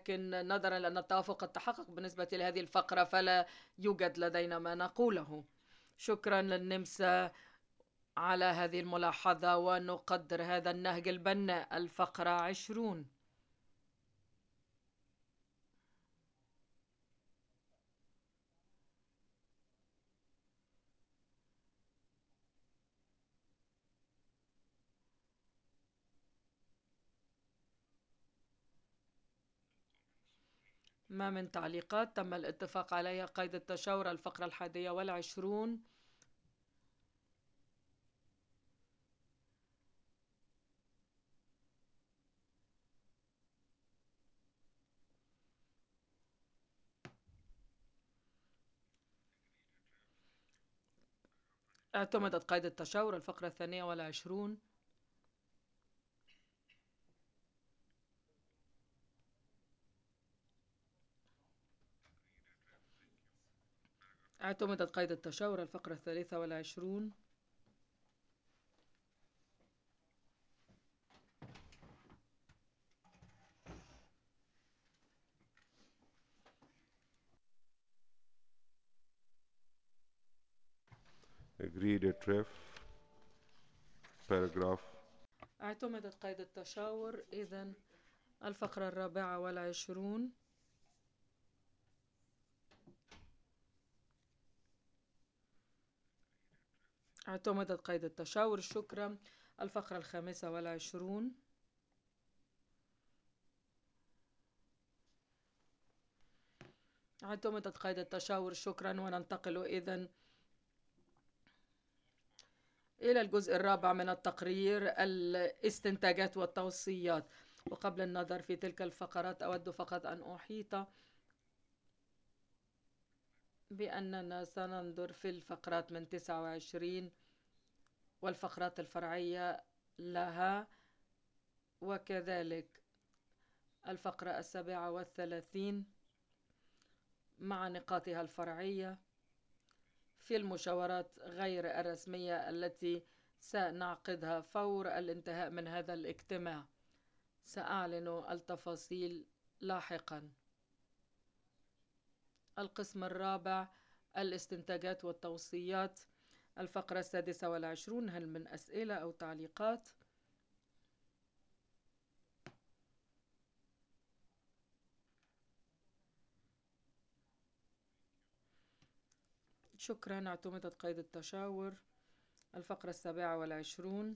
ولكن نظرا لأن التوافق قد تحقق بالنسبة لهذه الفقرة فلا يوجد لدينا ما نقوله. شكرا للنمسا على هذه الملاحظة، ونقدر هذا النهج البناء. الفقرة 20. ما من تعليقات؟ تم الاتفاق عليها قيد التشاور. الفقرة 21. اعتمدت قيد التشاور. الفقرة 22. اعتمدت قيد التشاور. الفقرة 23. agreed at ref paragraph. اعتمدت قيد التشاور. إذن الفقرة 24. اعتمدت قيد التشاور. شكرا. الفقرة 25. اعتمدت قيد التشاور. شكرا. وننتقل إذن إلى الجزء الرابع من التقرير، الاستنتاجات والتوصيات. وقبل النظر في تلك الفقرات أود فقط أن أحيط بأننا سننظر في الفقرات من 29 والفقرات الفرعية لها، وكذلك الفقرة 37 مع نقاطها الفرعية في المشاورات غير الرسمية التي سنعقدها فور الانتهاء من هذا الاجتماع. سأعلن التفاصيل لاحقا. القسم الرابع، الاستنتاجات والتوصيات. الفقرة 26. هل من أسئلة أو تعليقات؟ شكرا. اعتمدت قيد التشاور. الفقرة 27.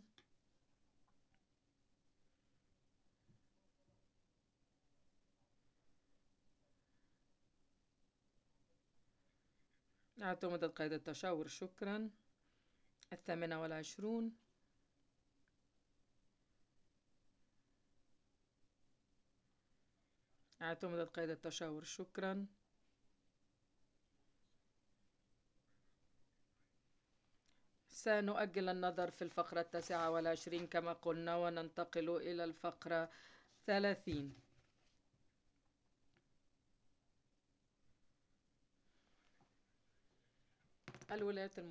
اعتمدت قيد التشاور. شكرا. 28. اعتمدت قيد التشاور. شكرا. سنؤجل النظر في الفقرة 29 كما قلنا، وننتقل إلى الفقرة 30. الولايات المتحدة